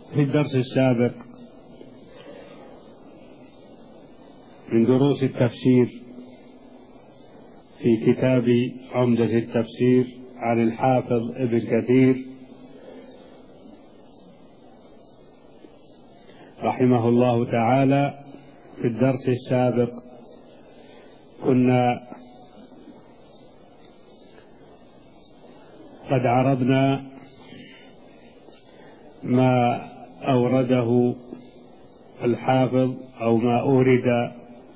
في الدرس السابق من دروس التفسير في كتاب عمدة التفسير عن الحافظ ابن كثير رحمه الله تعالى، في الدرس السابق كنا قد عرضنا ما أورده الحافظ أو ما أورد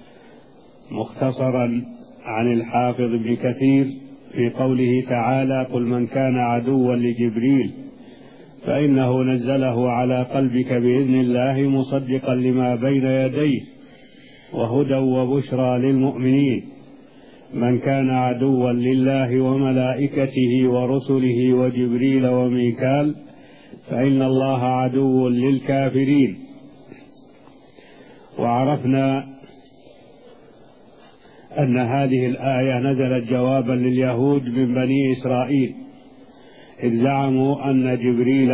مختصرا عن الحافظ ابن كثير في قوله تعالى: قل من كان عدوا لجبريل فإنه نزله على قلبك بإذن الله مصدقا لما بين يديه وهدى وبشرى للمؤمنين. من كان عدوا لله وملائكته ورسله وجبريل وميكال فإن الله عدو للكافرين. وعرفنا أن هذه الآية نزلت جوابا لليهود من بني إسرائيل إذ زعموا أن جبريل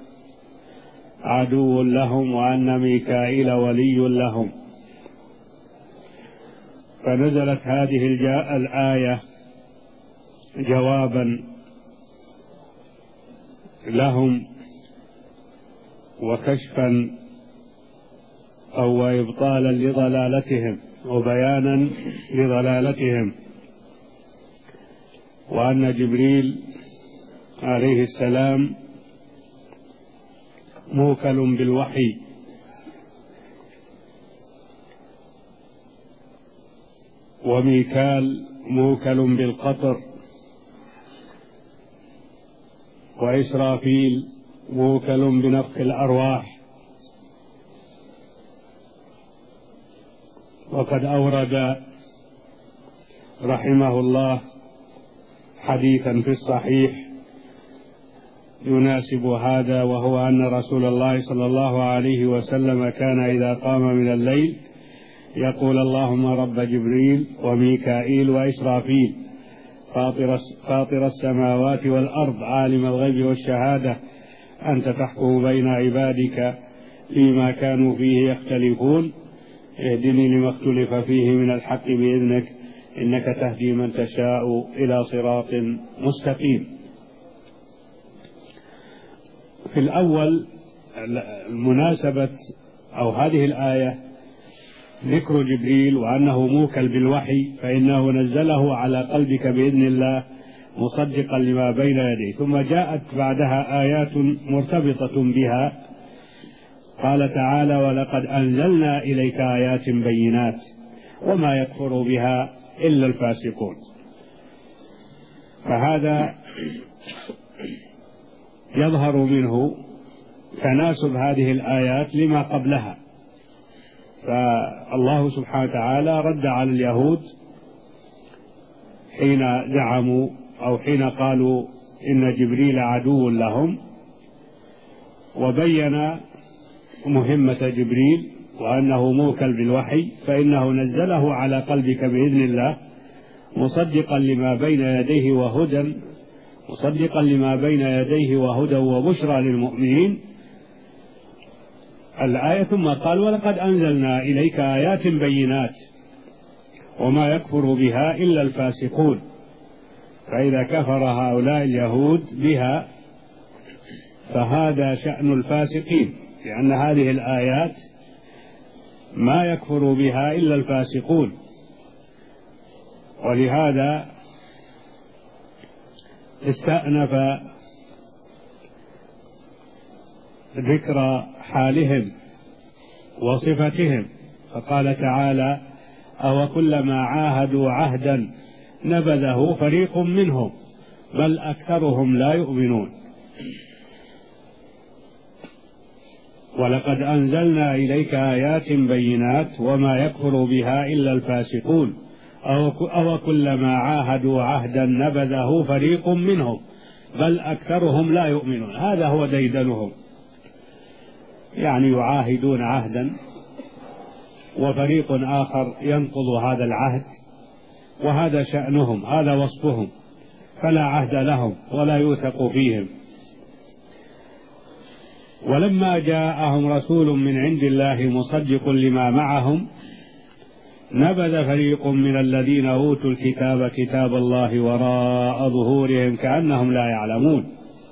عدو لهم وأن ميكائيل ولي لهم، فنزلت هذه الآية جوابا لهم وكشفا أو إبطالا لضلالتهم وبيانا لضلالتهم، وأن جبريل عليه السلام موكل بالوحي وميكال موكل بالقطر وإسرافيل موكل بنفخ الأرواح. وقد أورد رحمه الله حديثا في الصحيح يناسب هذا، وهو أن رسول الله صلى الله عليه وسلم كان إذا قام من الليل يقول: اللهم رب جبريل وميكائيل وإسرافيل فاطر السماوات والأرض عالم الغيب والشهادة أنت تحكم بين عبادك فيما كانوا فيه يختلفون اهدني لما اختلف فيه من الحق بإذنك إنك تهدي من تشاء إلى صراط مستقيم. في الأول المناسبة أو هذه الآية ذكر جبريل وأنه موكل بالوحي فإنه نزله على قلبك بإذن الله مصدقا لما بين يديه، ثم جاءت بعدها آيات مرتبطة بها. قال تعالى: ولقد أنزلنا إليك آيات بينات وما يكفر بها إلا الفاسقون. فهذا يظهر منه تناسب هذه الآيات لما قبلها. فالله سبحانه وتعالى رد على اليهود حين زعموا أو حين قالوا إن جبريل عدو لهم، وبين مهمة جبريل وأنه موكل بالوحي فإنه نزله على قلبك بإذن الله مصدقا لما بين يديه وهدى وبشرى للمؤمنين الآية. ثم قال: ولقد أنزلنا إليك آيات بينات وما يكفر بها إلا الفاسقون. فإذا كفر هؤلاء اليهود بها فهذا شأن الفاسقين، لأن هذه الآيات ما يكفر بها إلا الفاسقون. ولهذا استأنف ذكر حالهم وصفتهم فقال تعالى: أو كلما عاهدوا عهدا نبذه فريق منهم بل أكثرهم لا يؤمنون. ولقد أنزلنا إليك آيات بينات وما يكفر بها إلا الفاسقون أو كلما عاهدوا عهدا نبذه فريق منهم بل أكثرهم لا يؤمنون. هذا هو ديدنهم، يعني يعاهدون عهدا وفريق آخر ينقض هذا العهد، وهذا شأنهم، هذا وصفهم، فلا عهد لهم ولا يوثق فيهم. ولما جاءهم رسول من عند الله مصدق لما معهم نبذ فريق من الذين أوتوا الكتاب كتاب الله وراء ظهورهم كأنهم لا يعلمون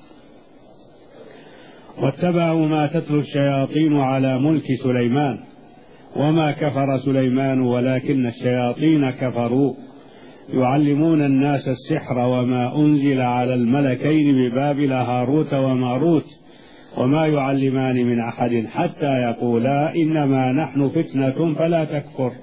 واتبعوا ما تتلو الشياطين على ملك سليمان وما كفر سليمان ولكن الشياطين كفروا يعلمون الناس السحر وما أنزل على الملكين ببابل هاروت وماروت وما يعلمان من أحد حتى يقولا إنما نحن فتنة فلا تكفر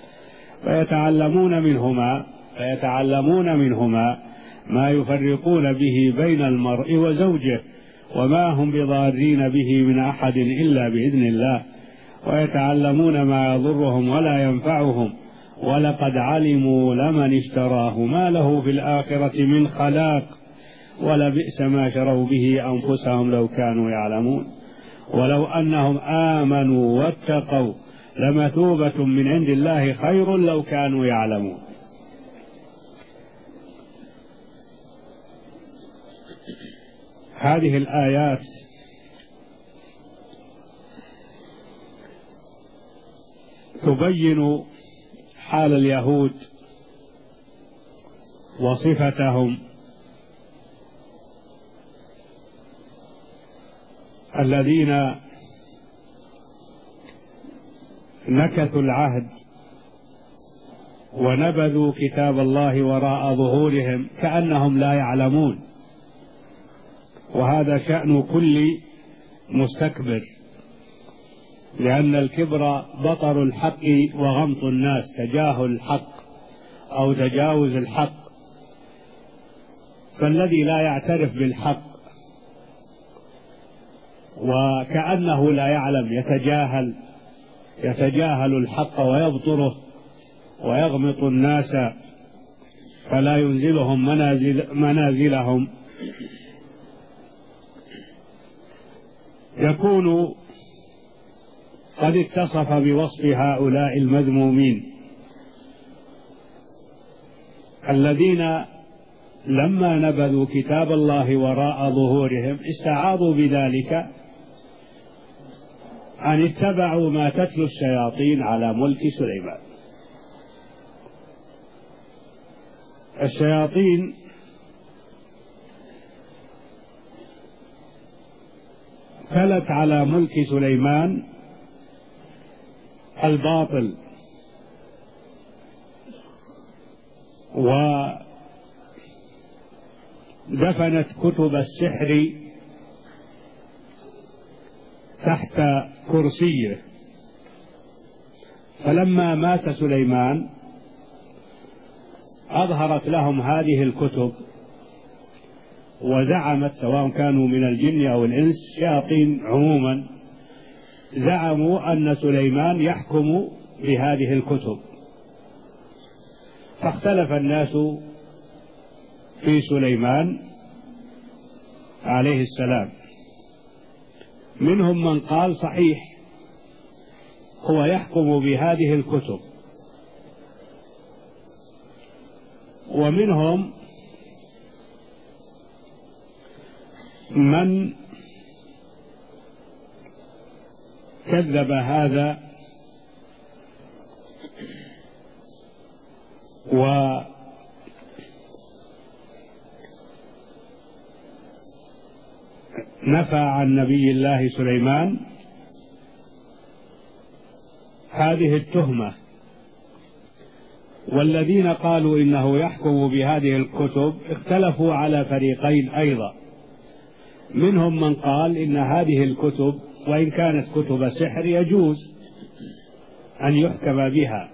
فيتعلمون منهما ما يفرقون به بين المرء وزوجه وما هم بضارين به من أحد إلا بإذن الله ويتعلمون ما يضرهم ولا ينفعهم ولقد علموا لمن اشتراه ما له في الآخرة من خلاق ولبئس ما شروا به أنفسهم لو كانوا يعلمون ولو أنهم آمنوا واتقوا لمثوبة من عند الله خير لو كانوا يعلمون. هذه الآيات تبين حال اليهود وصفتهم الذين نكثوا العهد ونبذوا كتاب الله وراء ظهورهم كأنهم لا يعلمون، وهذا شأن كل مستكبر، لأن الكبر بطر الحق وغمط الناس، تجاهل الحق أو تجاوز الحق. فالذي لا يعترف بالحق وكأنه لا يعلم يتجاهل الحق ويبطره ويغمط الناس فلا ينزلهم منازلهم، يكون قد اتصف بوصف هؤلاء المذمومين الذين لما نبذوا كتاب الله وراء ظهورهم استعاضوا بذلك أن اتبعوا ما تتلو الشياطين على ملك سليمان. الشياطين تلت على ملك سليمان الباطل ودفنت كتب السحر تحت كرسيه، فلما مات سليمان أظهرت لهم هذه الكتب وزعمت، سواء كانوا من الجن أو الإنس، شياطين عموما، زعموا أن سليمان يحكم بهذه الكتب، فاختلف الناس في سليمان عليه السلام. منهم من قال صحيح هو يحكم بهذه الكتب، ومنهم من كذب هذا ونفى عن نبي الله سليمان هذه التهمة. والذين قالوا إنه يحكم بهذه الكتب اختلفوا على فريقين أيضا، منهم من قال إن هذه الكتب وإن كانت كتب سحر يجوز أن يحكم بها،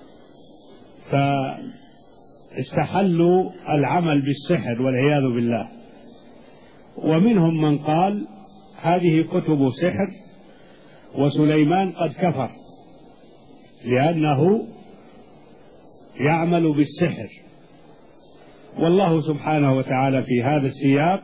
فاستحلوا العمل بالسحر والعياذ بالله. ومنهم من قال هذه كتب سحر وسليمان قد كفر لأنه يعمل بالسحر. والله سبحانه وتعالى في هذا السياق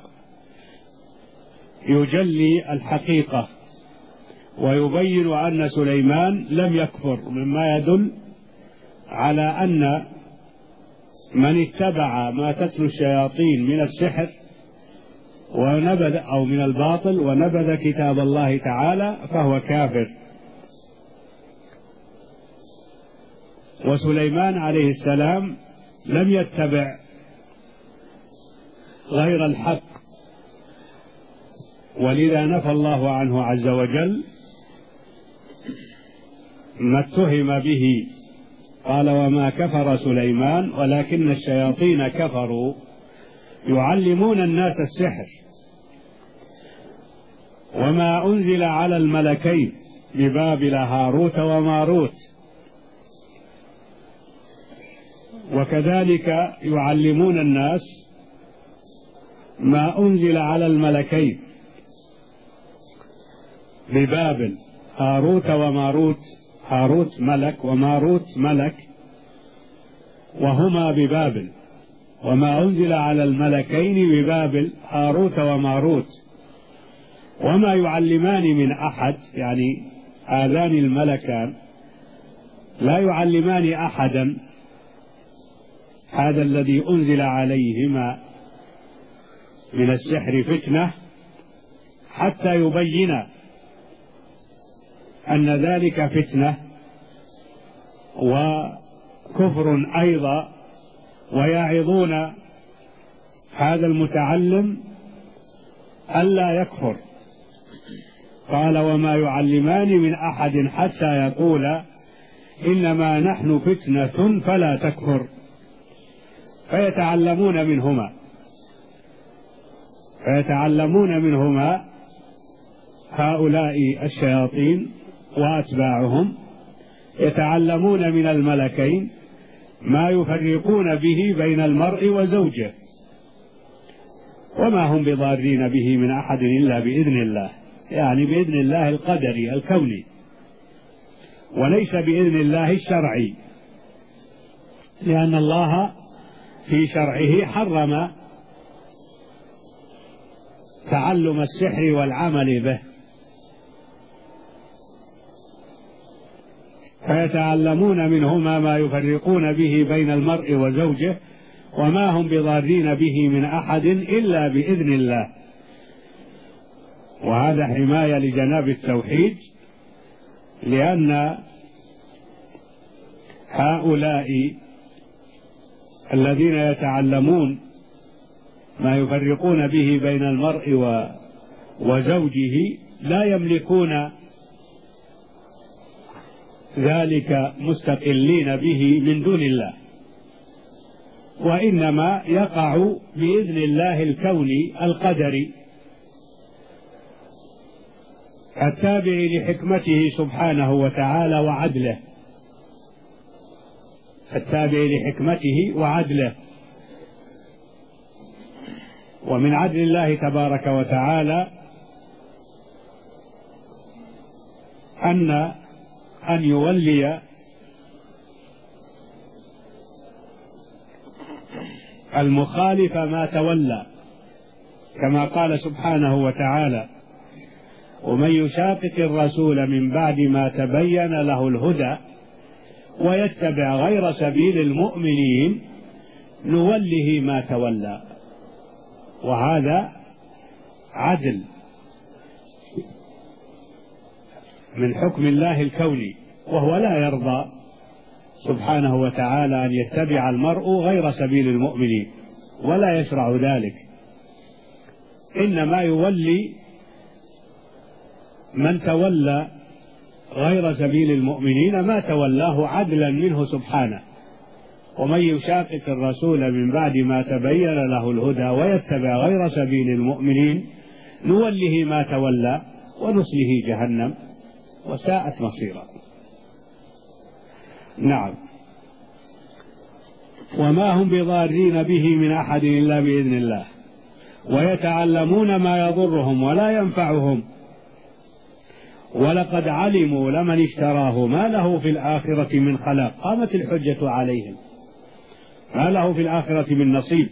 يجلي الحقيقة ويبين أن سليمان لم يكفر، مما يدل على أن من اتبع ما تتلو الشياطين من السحر ونبذ أو من الباطل ونبذ كتاب الله تعالى فهو كافر. وسليمان عليه السلام لم يتبع غير الحق، ولذا نفى الله عنه عز وجل ما اتهم به. قال: وما كفر سليمان ولكن الشياطين كفروا يعلمون الناس السحر وما أنزل على الملكين ببابل هاروت وماروت، وكذلك يعلمون الناس ما أنزل على الملكين ببابل هاروت وماروت. هاروت ملك وماروت ملك، وهما ببابل. وما أنزل على الملكين ببابل هاروت وماروت وما يعلمان من أحد، يعني هذان الملكان لا يعلمان أحدا، هذا الذي أنزل عليهما من السحر فتنة، حتى يبين أن ذلك فتنة وكفر أيضا، ويعظون هذا المتعلم ألا يكفر. قال: وما يعلمان من أحد حتى يقولا إنما نحن فتنة فلا تكفر. فيتعلمون منهما هؤلاء الشياطين وأتباعهم، يتعلمون من الملكين ما يفرقون به بين المرء وزوجه، وما هم بضارين به من أحد إلا بإذن الله، يعني بإذن الله القدري الكوني، وليس بإذن الله الشرعي، لأن الله في شرعه حرم تعلم السحر والعمل به. فيتعلمون منهما ما يفرقون به بين المرء وزوجه، وما هم بضارين به من أحد إلا بإذن الله. وهذا حماية لجناب التوحيد، لأن هؤلاء الذين يتعلمون ما يفرقون به بين المرء وزوجه لا يملكون ذلك مستقلين به من دون الله، وإنما يقع بإذن الله الكوني القدري التابع لحكمته سبحانه وتعالى وعدله، التابع لحكمته وعدله. ومن عدل الله تبارك وتعالى أن يولي المخالف ما تولى، كما قال سبحانه وتعالى: ومن يشاقق الرسول من بعد ما تبين له الهدى ويتبع غير سبيل المؤمنين نوله ما تولى. وهذا عدل من حكم الله الكوني، وهو لا يرضى سبحانه وتعالى أن يتبع المرء غير سبيل المؤمنين، ولا يشرع ذلك، إنما يولي من تولى غير سبيل المؤمنين ما تولاه عدلا منه سبحانه. ومن يشاقق الرسول من بعد ما تبين له الهدى ويتبع غير سبيل المؤمنين نوله ما تولى ونصله جهنم وساءت مصيرا. نعم. وما هم بضارين به من أحد إلا بإذن الله ويتعلمون ما يضرهم ولا ينفعهم ولقد علموا لمن اشتراه ما له في الآخرة من خلاق. قامت الحجة عليهم، ما له في الآخرة من نصيب.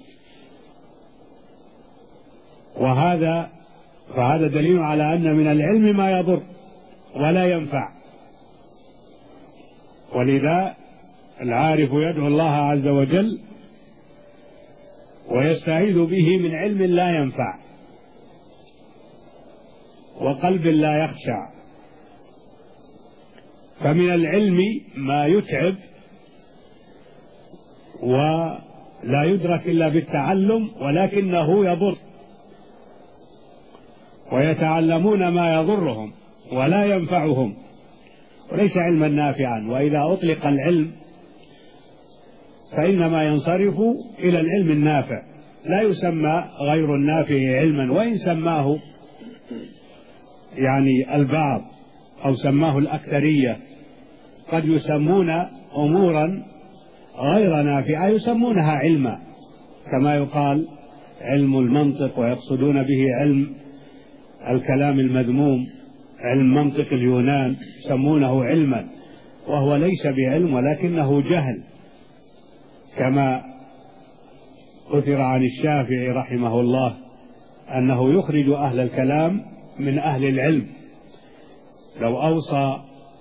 فهذا دليل على أن من العلم ما يضر ولا ينفع، ولذا العارف يدعو الله عز وجل ويستعيذ به من علم لا ينفع وقلب لا يخشع. فمن العلم ما يتعب ولا يدرك إلا بالتعلم، ولكنه يضر، ويتعلمون ما يضرهم ولا ينفعهم، وليس علما نافعا. وإذا أطلق العلم فإنما ينصرف إلى العلم النافع، لا يسمى غير النافع علما، وإن سماه يعني البعض أو سماه الأكثرية. قد يسمون أمورا غير نافعة يسمونها علما، كما يقال علم المنطق، ويقصدون به علم الكلام المذموم، علم منطق اليونان، يسمونه علما، وهو ليس بعلم ولكنه جهل، كما أثر عن الشافعي رحمه الله أنه يخرج أهل الكلام من أهل العلم. لو أوصى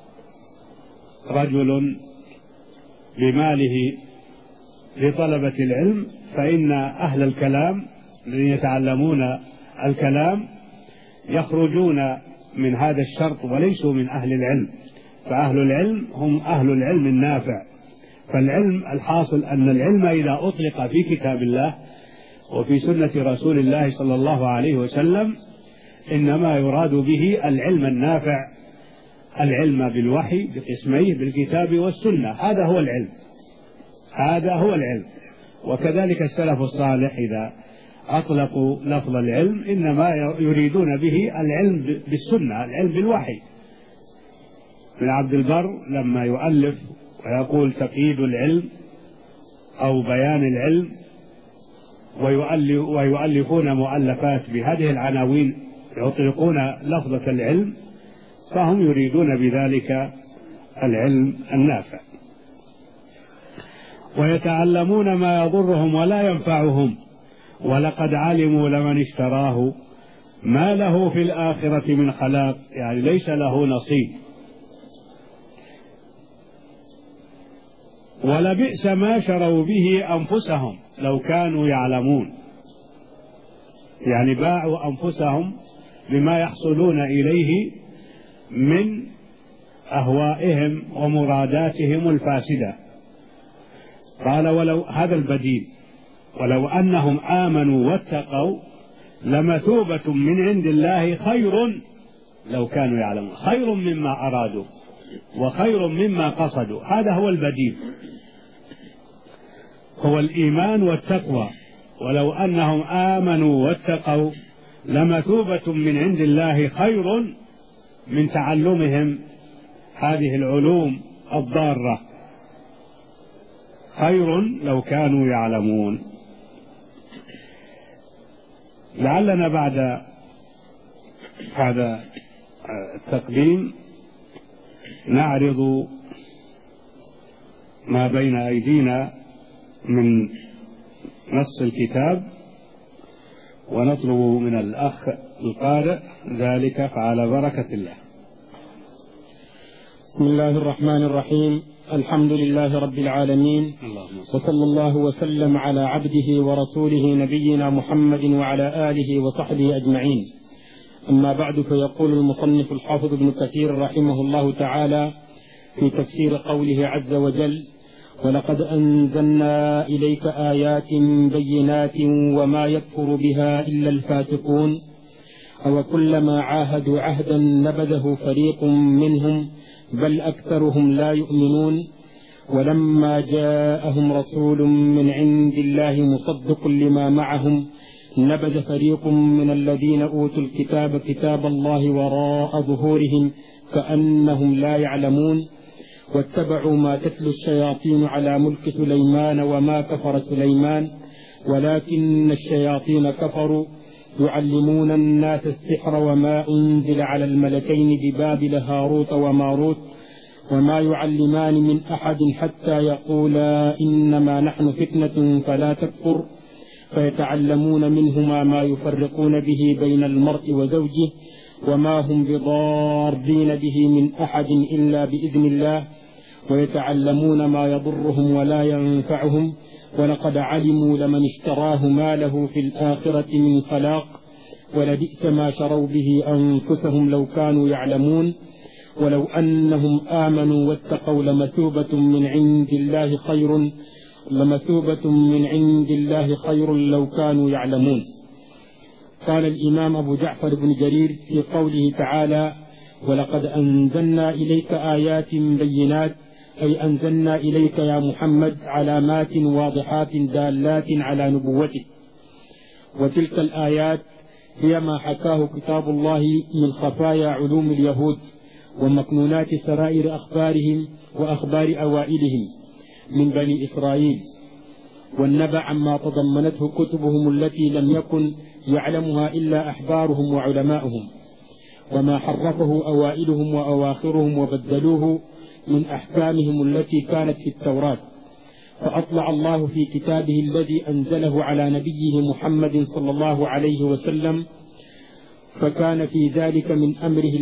رجل بماله لطلبة العلم فإن أهل الكلام الذين يتعلمون الكلام يخرجون من هذا الشرط وليسوا من أهل العلم، فأهل العلم هم أهل العلم النافع. فالعلم الحاصل أن العلم إذا أطلق في كتاب الله وفي سنة رسول الله صلى الله عليه وسلم إنما يراد به العلم النافع، العلم بالوحي بقسميه بالكتاب والسنة، هذا هو العلم، هذا هو العلم. وكذلك السلف الصالح إذا أطلقوا لفظ العلم إنما يريدون به العلم بالسنة، العلم بالوحي. ابن عبد البر لما يؤلف ويقول تقييد العلم أو بيان العلم، ويؤلفون مؤلفات بهذه العناوين يطلقون لفظة العلم، فهم يريدون بذلك العلم النافع. ويتعلمون ما يضرهم ولا ينفعهم، ولقد علموا لمن اشتراه ما له في الآخرة من خلاق، يعني ليس له نصيب. ولبئس ما شروا به أنفسهم لو كانوا يعلمون، يعني باعوا أنفسهم بما يحصلون إليه من أهوائهم ومراداتهم الفاسدة. قال ولو هذا البديل، ولو أنهم آمنوا واتقوا لمثوبة من عند الله خير لو كانوا يعلمون، خير مما أرادوا وخير مما قصدوا، هذا هو البديل، هو الإيمان والتقوى. ولو أنهم آمنوا واتقوا لمثوبة من عند الله خير من تعلمهم هذه العلوم الضارة، خير لو كانوا يعلمون. لعلنا بعد هذا التقديم نعرض ما بين أيدينا من نص الكتاب، ونطلب من الأخ القارئ ذلك، فعلى بركة الله. بسم الله الرحمن الرحيم. الحمد لله رب العالمين، وصلى الله وسلم على عبده ورسوله نبينا محمد وعلى آله وصحبه أجمعين. أما بعد، فيقول المصنف الحافظ ابن كثير رحمه الله تعالى في تفسير قوله عز وجل: ولقد أنزلنا إليك آيات بينات وما يكفر بها إلا الفاسقون أو كلما عاهدوا عهدا نبذه فريق منهم بل أكثرهم لا يؤمنون. ولما جاءهم رسول من عند الله مصدق لما معهم نبذ فريق من الذين أوتوا الكتاب كتاب الله وراء ظهورهم كأنهم لا يعلمون. واتبعوا ما تتلو الشياطين على ملك سليمان وما كفر سليمان ولكن الشياطين كفروا يعلمون الناس السحر وما أنزل على الملكين ببابل هاروت وماروت وما يعلمان من أحد حتى يقولا إنما نحن فتنة فلا تكفر فيتعلمون منهما ما يفرقون به بين المرء وزوجه وما هم بضارين به من أحد إلا بإذن الله ويتعلمون ما يضرهم ولا ينفعهم ولقد علموا لمن اشتراه ما له في الآخرة من خلاق ولبئس ما شروا به أنفسهم لو كانوا يعلمون ولو أنهم آمنوا واتقوا لمثوبة من عند الله خير لو كانوا يعلمون. قال الإمام أبو جعفر بن جرير في قوله تعالى: ولقد أنزلنا إليك آيات بينات، أي أنزلنا إليك يا محمد علامات واضحات دالات على نبوتك. وتلك الآيات هي ما حكاه كتاب الله من خفايا علوم اليهود ومكنونات سرائر أخبارهم وأخبار أوائلهم من بني إسرائيل، والنبأ عما تضمنته كتبهم التي لم يكن يعلمها إلا أحبارهم وعلماؤهم، وما حرفه أوائلهم وأواخرهم وبدلوه من أحكامهم التي كانت في التوراة. فأطلع الله في كتابه الذي أنزله على نبيه محمد صلى الله عليه وسلم، فكان في ذلك من أمره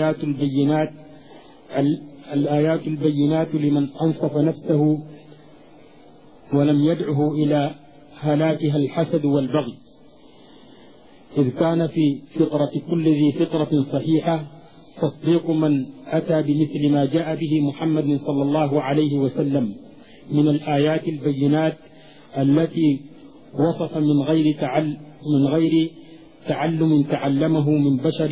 الآيات البينات لمن أنصف نفسه ولم يدعه إلى هلاكها الحسد والبغي، إذ كان في فطرة كل ذي فطرة صحيحة تصديق من أتى بمثل ما جاء به محمد صلى الله عليه وسلم من الآيات البينات التي وصف من غير تعلم تعلمه من بشر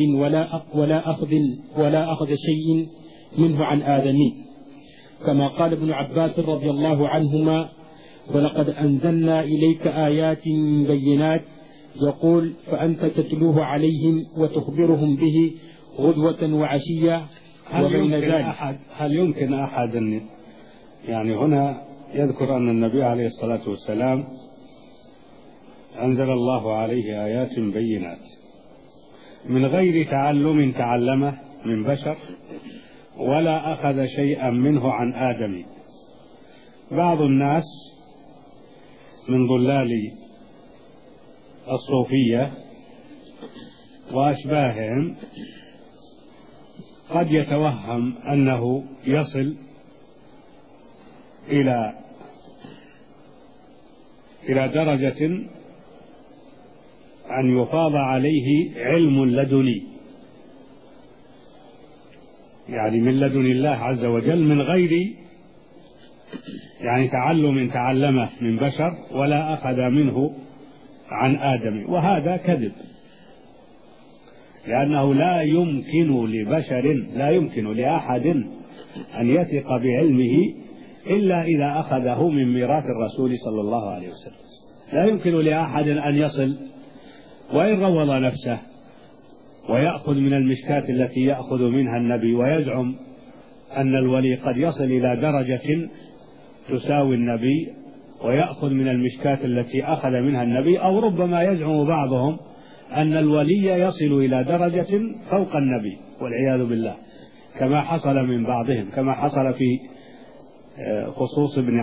ولا أخذ شيء منه عن آدمي، كما قال ابن عباس رضي الله عنهما: ولقد أنزلنا إليك آيات بينات، يقول: فأنت تتلوه عليهم وتخبرهم به غدوة وعشية. وبين ذلك هل يمكن أحد أن يعني هنا يذكر أن النبي عليه الصلاة والسلام أنزل الله عليه آيات بينات من غير تعلم تعلمه من بشر ولا أخذ شيئا منه عن آدم. بعض الناس من ضلال الصوفية وأشباههم قد يتوهم أنه يصل إلى درجة أن يفاض عليه علم لدني، يعني من لدن الله عز وجل، من غير يعني تعلم تعلمه من بشر ولا أخذ منه عن آدم. وهذا كذب، لأنه لا يمكن لأحد أن يثق بعلمه إلا إذا أخذه من ميراث الرسول صلى الله عليه وسلم. لا يمكن لأحد أن يصل وإن روض نفسه ويأخذ من المشكاة التي يأخذ منها النبي ويزعم أن الولي قد يصل إلى درجة تساوي النبي ويأخذ من المشكاة التي أخذ منها النبي، أو ربما يزعم بعضهم أن الولي يصل إلى درجة فوق النبي والعياذ بالله، كما حصل من بعضهم، كما حصل في خصوص ابن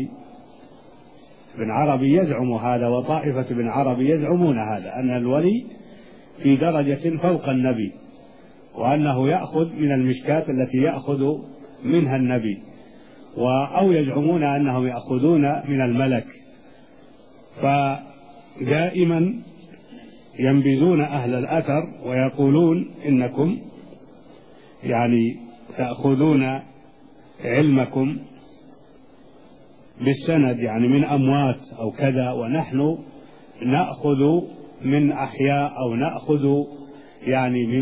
عربي يزعم هذا، وطائفة ابن عربي يزعمون هذا، أن الولي في درجة فوق النبي، وأنه يأخذ من المشكاة التي يأخذ منها النبي، أو يزعمون أنهم يأخذون من الملك. فدائما ينبذون أهل الأثر ويقولون إنكم يعني تأخذون علمكم بالسند، يعني من أموات أو كذا، ونحن نأخذ من أحياء أو نأخذ يعني من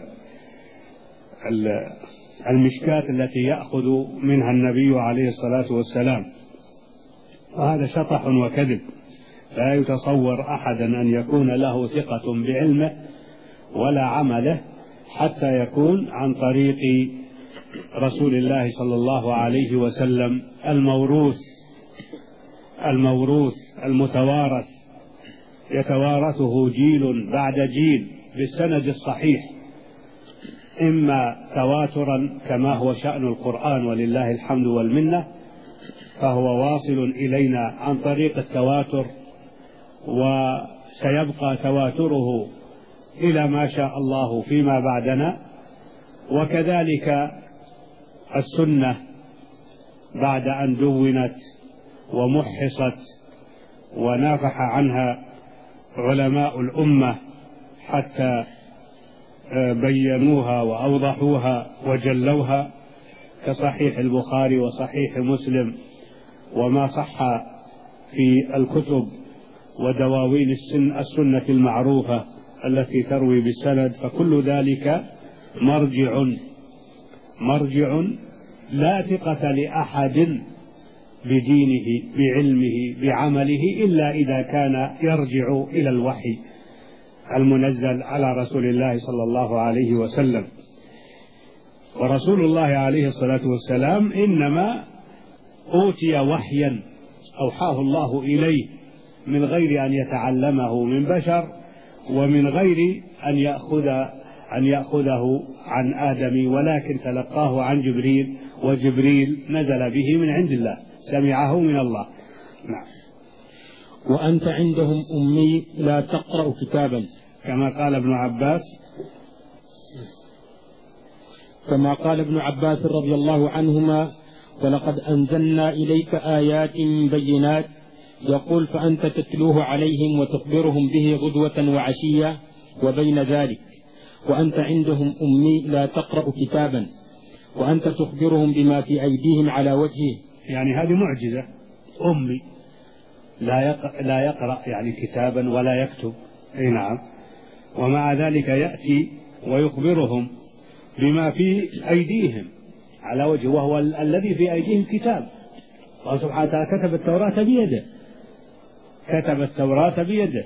المشكاة التي يأخذ منها النبي عليه الصلاة والسلام. وهذا شطح وكذب، لا يتصور أحدا أن يكون له ثقة بعلمه ولا عمله حتى يكون عن طريق رسول الله صلى الله عليه وسلم الموروث المتوارث، يتوارثه جيل بعد جيل بالسند الصحيح، إما تواترا كما هو شأن القرآن ولله الحمد والمنة، فهو واصل إلينا عن طريق التواتر، وسيبقى تواتره إلى ما شاء الله فيما بعدنا. وكذلك السنة بعد أن دونت ومحصت ونافح عنها علماء الأمة حتى بينوها وأوضحوها وجلوها، كصحيح البخاري وصحيح مسلم وما صح في الكتب ودواوين السنة المعروفة التي تروي بالسند، فكل ذلك مرجع لا ثقة لأحد بدينه بعلمه بعمله إلا إذا كان يرجع إلى الوحي المنزل على رسول الله صلى الله عليه وسلم. ورسول الله عليه الصلاة والسلام إنما أوتي وحيا أوحاه الله إليه من غير أن يتعلمه من بشر، ومن غير أن يأخذه عن آدم، ولكن تلقاه عن جبريل، وجبريل نزل به من عند الله، سمعه من الله. نعم. وأنت عندهم أمي لا تقرأ كتابا، كما قال ابن عباس رضي الله عنهما: ولقد أنزلنا إليك آيات بينات، يقول فأنت تتلوه عليهم وتخبرهم به غدوة وعشية وبين ذلك، وأنت عندهم أمي لا تقرأ كتابا، وأنت تخبرهم بما في أيديهم على وجهه. يعني هذه معجزة، أمي لا يقرأ يعني كتابا ولا يكتب. نعم. ومع ذلك يأتي ويخبرهم بما في أيديهم على وجهه، وهو الذي في أيديهم كتاب. الله سبحانه وتعالى كتب التوراة بيده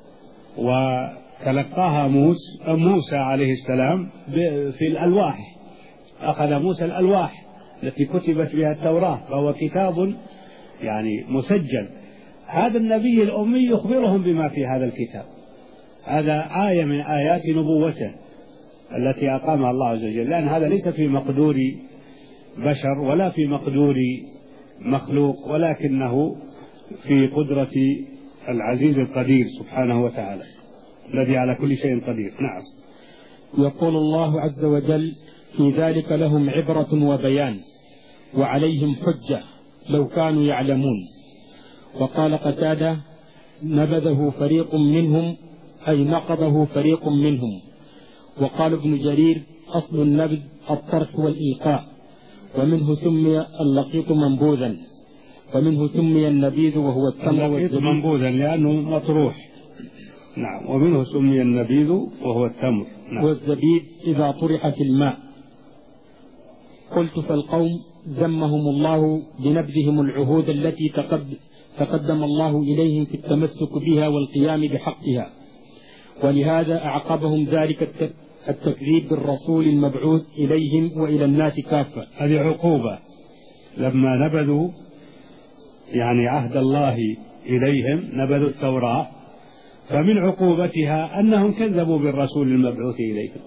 وتلقاها موسى عليه السلام في الألواح، أخذ موسى الألواح التي كتبت بها التوراة، فهو كتاب يعني مسجل. هذا النبي الأمي يخبرهم بما في هذا الكتاب. هذا آية من آيات نبوته التي أقامها الله عز وجل، لأن هذا ليس في مقدور بشر ولا في مقدور مخلوق، ولكنه في قدرة العزيز القدير سبحانه وتعالى الذي على كل شيء قدير. نعم. يقول الله عز وجل: في ذلك لهم عبرة وبيان وعليهم حجة لو كانوا يعلمون. وقال قتادة: نبذه فريق منهم، أي نقضه فريق منهم. وقال ابن جرير: أصل النبذ الطرح والإلقاء، ومنه سمي اللقيط منبوذا، ومنه سمي النبيذ وهو التمر منبوذا لأنه مطروح. نعم. ومنه سمي النبيذ وهو التمر. نعم. والزبيب إذا طرح في الماء. قلت: فالقوم ذمهم الله بنبذهم العهود التي تقدم الله إليهم في التمسك بها والقيام بحقها، ولهذا أعقبهم ذلك التكذيب بالرسول المبعوث إليهم وإلى الناس كافة. هذه عقوبة لما نبذوا يعني عهد الله إليهم، نبذوا التوراة، فمن عقوبتها أنهم كذبوا بالرسول المبعوث إليهم.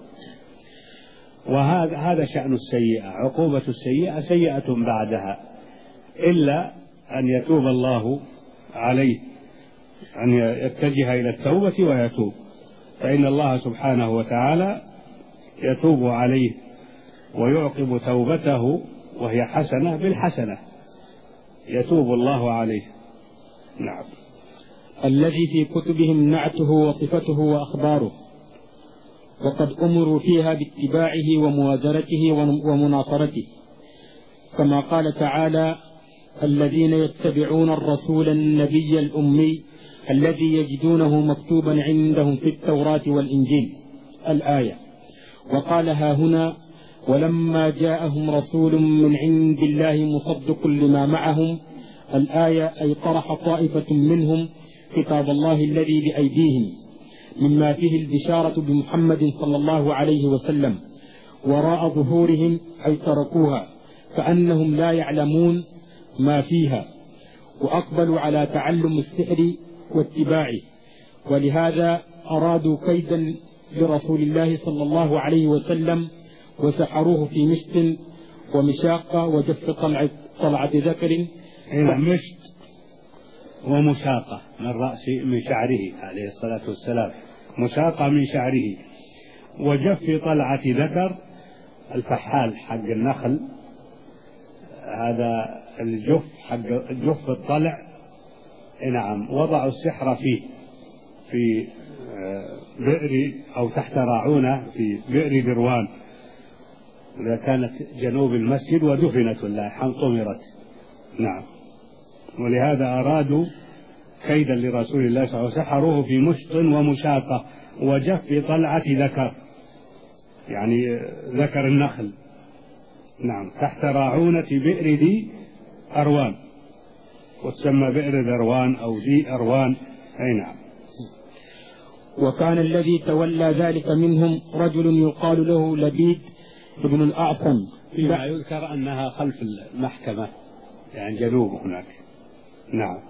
وهذا شأن السيئة، عقوبة السيئة سيئة بعدها، إلا أن يتوب الله عليه، أن يتجه إلى التوبة ويتوب، فإن الله سبحانه وتعالى يتوب عليه ويعقب توبته، وهي حسنة بالحسنة، يتوب الله عليه. نعم. الذي في كتبهم نعته وصفته وأخباره، وقد أمروا فيها باتباعه وموازرته ومناصرته، كما قال تعالى: الذين يتبعون الرسول النبي الأمي الذي يجدونه مكتوبا عندهم في التوراة والإنجيل، الآية. وقال: ها هنا: ولما جاءهم رسول من عند الله مصدق لما معهم، الآية، أي طرح طائفة منهم كتاب الله الذي بأيديهم مما فيه البشارة بمحمد صلى الله عليه وسلم وراء ظهورهم، أي تركوها كأنهم لا يعلمون ما فيها، وأقبلوا على تعلم السحر واتباعه، ولهذا أرادوا كيدا لرسول الله صلى الله عليه وسلم وسحروه في مشط ومشاقة وجف طلعة ذكر. مشط ومشاقة من شعره عليه الصلاة والسلام، مشاقة من شعره، وجف طلعة ذكر، الفحال حق النخل، هذا الجف حق جف الطلع. نعم. وضعوا السحر فيه في بئر أو تحت راعونة في بئر دروان، كانت جنوب المسجد ودفنت والله طمرت. نعم. ولهذا أرادوا كيدا لرسول الله صلى الله عليه وسلم، سحروه في مشط ومشاقة وجف طلعة ذكر، يعني ذكر النخل. نعم. تحت راعونة بئر ذي أروان، وتسمى بئر ذروان أو ذي أروان. أي نعم. وكان الذي تولى ذلك منهم رجل يقال له لبيد بن الأعصم، فيما يذكر أنها خلف المحكمة، يعني جنوب هناك. نعم.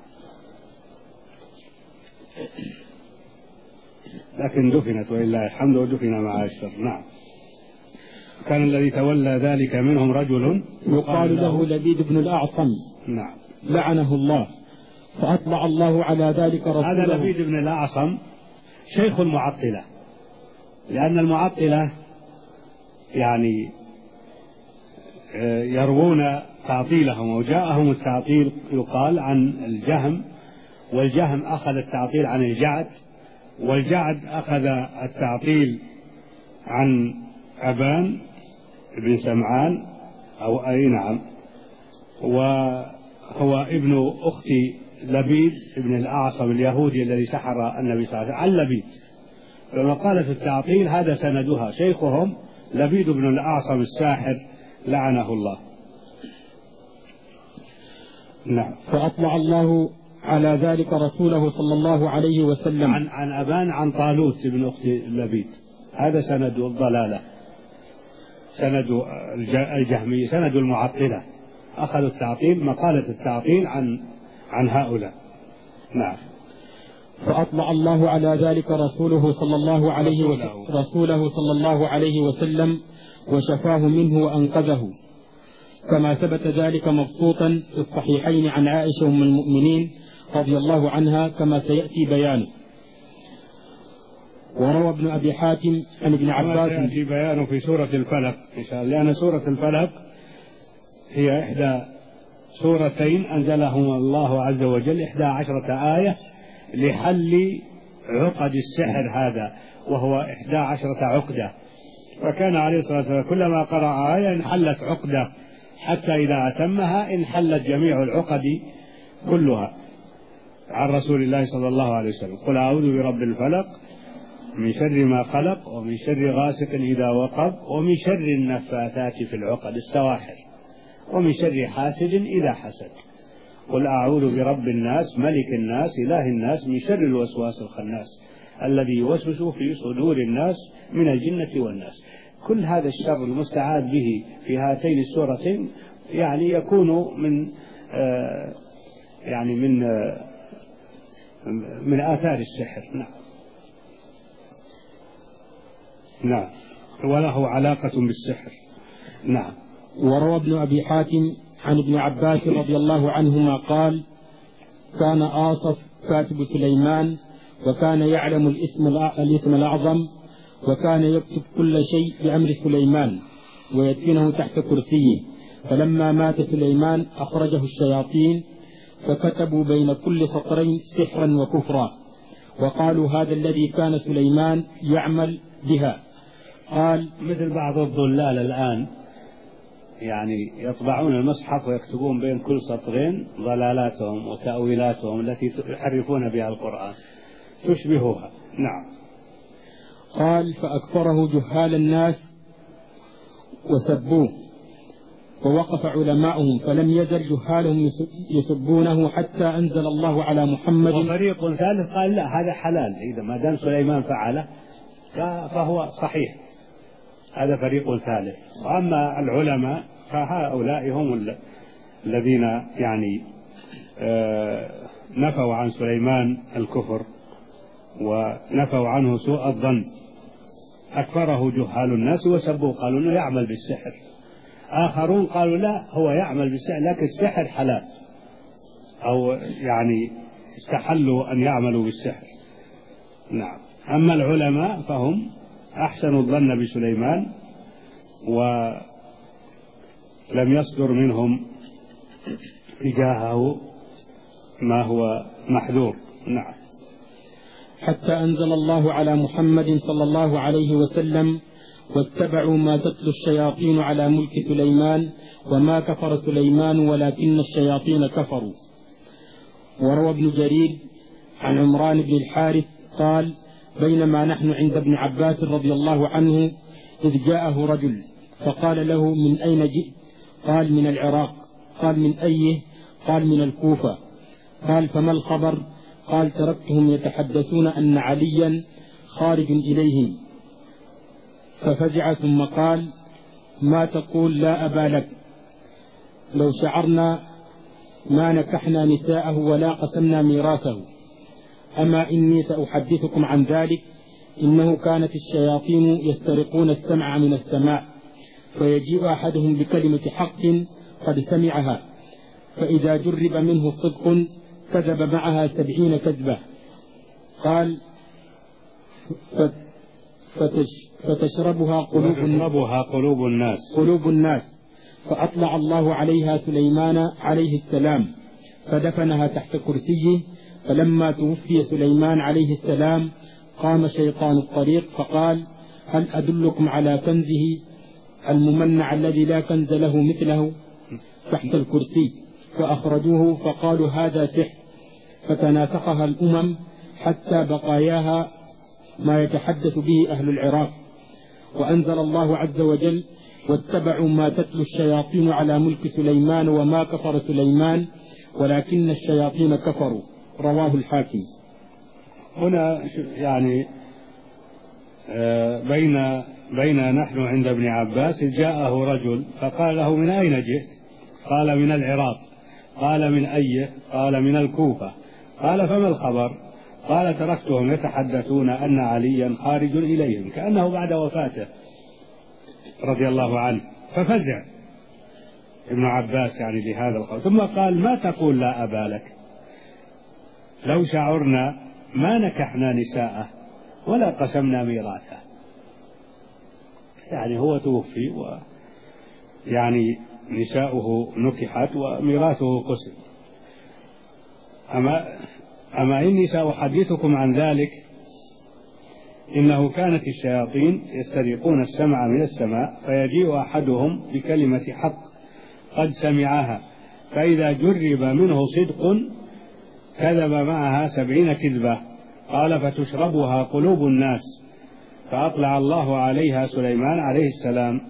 لكن دفنت ولله الحمد، ودفن مع الشر. نعم. كان الذي تولى ذلك منهم رجل يقال له لبيد بن الأعصم. نعم. لعنه الله، فأطلع الله على ذلك رسوله. هذا لبيد بن الأعصم شيخ المعطلة، لأن المعطلة يعني يروون تعطيلهم، وجاءهم التعطيل يقال عن الجهم، والجهم أخذ التعطيل عن الجعد، والجعد أخذ التعطيل عن أبان بن سمعان أو أي نعم، وهو ابن أخت لبيد بن الأعصم اليهودي الذي سحر النبي صلى الله عليه وسلم عن لبيد. فلما قالت التعطيل هذا سندها شيخهم لبيد بن الأعصم الساحر لعنه الله. نعم. فأطلع الله على ذلك رسوله صلى الله عليه وسلم عن أبان عن طالوت بن أخت لبيد. هذا سند الضلالة، سند الجهمية، سند المعطلة، أخذوا التعطيل مقالة التعطيل عن هؤلاء. نعم. فأطلع الله على ذلك رسوله صلى الله عليه وسلم وشفاه منه وأنقذه، كما ثبت ذلك مبسوطا في الصحيحين عن عائشة أم المؤمنين رضي الله عنها كما سيأتي بيانه. وروى ابن أبي حاتم عن ابن عباس، سيأتي بيانه في سورة الفلق إن شاء الله، لأن سورة الفلق هي إحدى سورتين أنزلهما الله عز وجل، 11 آية لحل عقد السحر هذا، وهو 11 عقدة. فكان عليه الصلاة والسلام كلما قرأ آية انحلت عقدة، حتى إذا أتمها انحلت جميع العقد كلها عن رسول الله صلى الله عليه وسلم. قل أعوذ برب الفلق من شر ما خلق، ومن شر غاسق إذا وقب، ومن شر النفاثات في العقد السواحر، ومن شر حاسد إذا حسد. قل أعوذ برب الناس ملك الناس إله الناس من شر الوسواس الخناس الذي يوسوس في صدور الناس من الجنة والناس. كل هذا الشر المستعاذ به في هاتين السورتين يعني يكون من آثار السحر. نعم. نعم. وله علاقة بالسحر. نعم. وروى ابن أبي حاتم عن ابن عباس رضي الله عنهما قال: كان آصف كاتب سليمان، وكان يعلم الاسم الأعظم، وكان يكتب كل شيء بأمر سليمان ويدفنه تحت كرسيه. فلما مات سليمان أخرجه الشياطين، فكتبوا بين كل سطرين سحرا وكفرا، وقالوا هذا الذي كان سليمان يعمل بها. قال: مثل بعض الضلال الآن يعني يطبعون المصحف ويكتبون بين كل سطرين ضلالاتهم وتأويلاتهم التي يحرفون بها القرآن، تشبهها. نعم. قال: فأكثره جهال الناس وسبوه، ووقف علماؤهم فلم يزل جهالهم يسبونه حتى أنزل الله على محمد. وفريق ثالث قال: لا، هذا حلال، إذا ما دام سليمان فعله فهو صحيح. هذا فريق ثالث. وأما العلماء فهؤلاء هم الذين يعني نفوا عن سليمان الكفر ونفوا عنه سوء الظن. أكفره جهال الناس وسبوه، قالوا أنه يعمل بالسحر. آخرون قالوا لا، هو يعمل بالسحر لكن السحر حلال، أو يعني استحلوا أن يعملوا بالسحر. نعم. أما العلماء فهم أحسنوا الظن بسليمان ولم يصدر منهم تجاهه ما هو محذور. نعم. حتى أنزل الله على محمد صلى الله عليه وسلم: واتبعوا ما تتلو الشياطين على ملك سليمان وما كفر سليمان ولكن الشياطين كفروا. وروى ابن جرير عن عمران بن الحارث قال: بينما نحن عند ابن عباس رضي الله عنه إذ جاءه رجل فقال له: من أين جئت؟ قال: من العراق. قال: من أيه؟ قال: من الكوفة. قال: فما الخبر؟ قال: تركتهم يتحدثون أن عليا خارج إليهم. ففزع ثم قال: ما تقول؟ لا أبا لك، لو شعرنا ما نكحنا نساءه ولا قسمنا ميراثه. أما إني سأحدثكم عن ذلك. إنه كانت الشياطين يسترقون السمع من السماء، فيجيء أحدهم بكلمة حق قد سمعها، فإذا جرب منه صدق كذب معها 70 كذبة. قال: فتشربها قلوب الناس. فأطلع الله عليها سليمان عليه السلام فدفنها تحت كرسيه. فلما توفي سليمان عليه السلام قام شيطان الطريق فقال: هل أدلكم على كنزه الممنع الذي لا كنز له مثله تحت الكرسي؟ فأخرجوه فقالوا: هذا سحر. فتناسخها الأمم حتى بقاياها ما يتحدث به أهل العراق. وأنزل الله عز وجل: واتبعوا ما تتلو الشياطين على ملك سليمان وما كفر سليمان ولكن الشياطين كفروا. رواه الحاكم. هنا يعني بين نحن عند ابن عباس جاءه رجل فقال له: من أين جئت؟ قال: من العراق. قال: من أيه؟ قال: من الكوفة. قال: فما الخبر؟ قال: تركتهم يتحدثون أن عليا خارج إليهم، كأنه بعد وفاته رضي الله عنه. ففزع ابن عباس يعني لهذا الخبر، ثم قال: ما تقول؟ لا أبا لك، لو شعرنا ما نكحنا نساءه ولا قسمنا ميراثه. يعني هو توفي ويعني نساؤه نكحت وميراثه قسم. أما إني سأحدثكم عن ذلك. إنه كانت الشياطين يسترقون السمع من السماء، فيجيء أحدهم بكلمة حق قد سمعها، فإذا جرب منه صدق كذب معها 70 كذبة. قال: فتشربها قلوب الناس. فأطلع الله عليها سليمان عليه السلام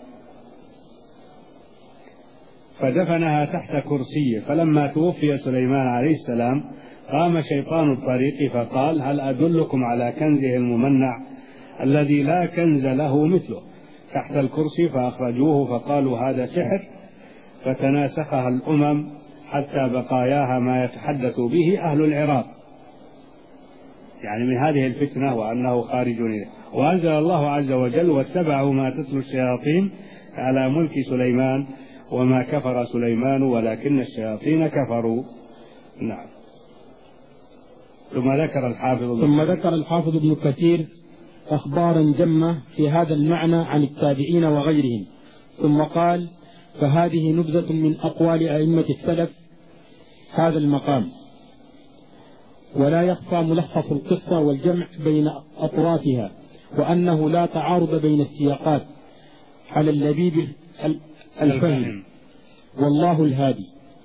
فدفنها تحت كرسيه. فلما توفي سليمان عليه السلام قام شيطان الطريق فقال: هل أدلكم على كنزه الممنع الذي لا كنز له مثله تحت الكرسي؟ فأخرجوه فقالوا: هذا سحر. فتناسخها الأمم حتى بقاياها ما يتحدث به أهل العراق، يعني من هذه الفتنة وأنه خارج إليه. وأنزل الله عز وجل: واتبعوا ما تتلو الشياطين على ملك سليمان وما كفر سليمان ولكن الشياطين كفروا. نعم. ثم ذكر الحافظ ابن كثير أخبارا جمة في هذا المعنى عن التابعين وغيرهم، ثم قال: فهذه نبذة من أقوال أئمة السلف هذا المقام. ولا يخفى ملخص القصة والجمع بين أطرافها، وأنه لا تعارض بين السياقات على اللبيب الفهم، والله الهادي.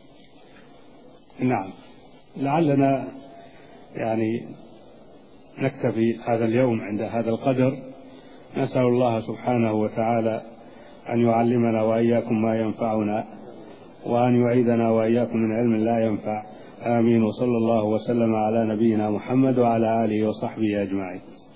نعم. لعلنا يعني نكتفي هذا اليوم عند هذا القدر. نسأل الله سبحانه وتعالى أن يعلمنا وإياكم ما ينفعنا، وأن يعيذنا وإياكم من علم لا ينفع. آمين. وصلى الله وسلم على نبينا محمد وعلى آله وصحبه أجمعين.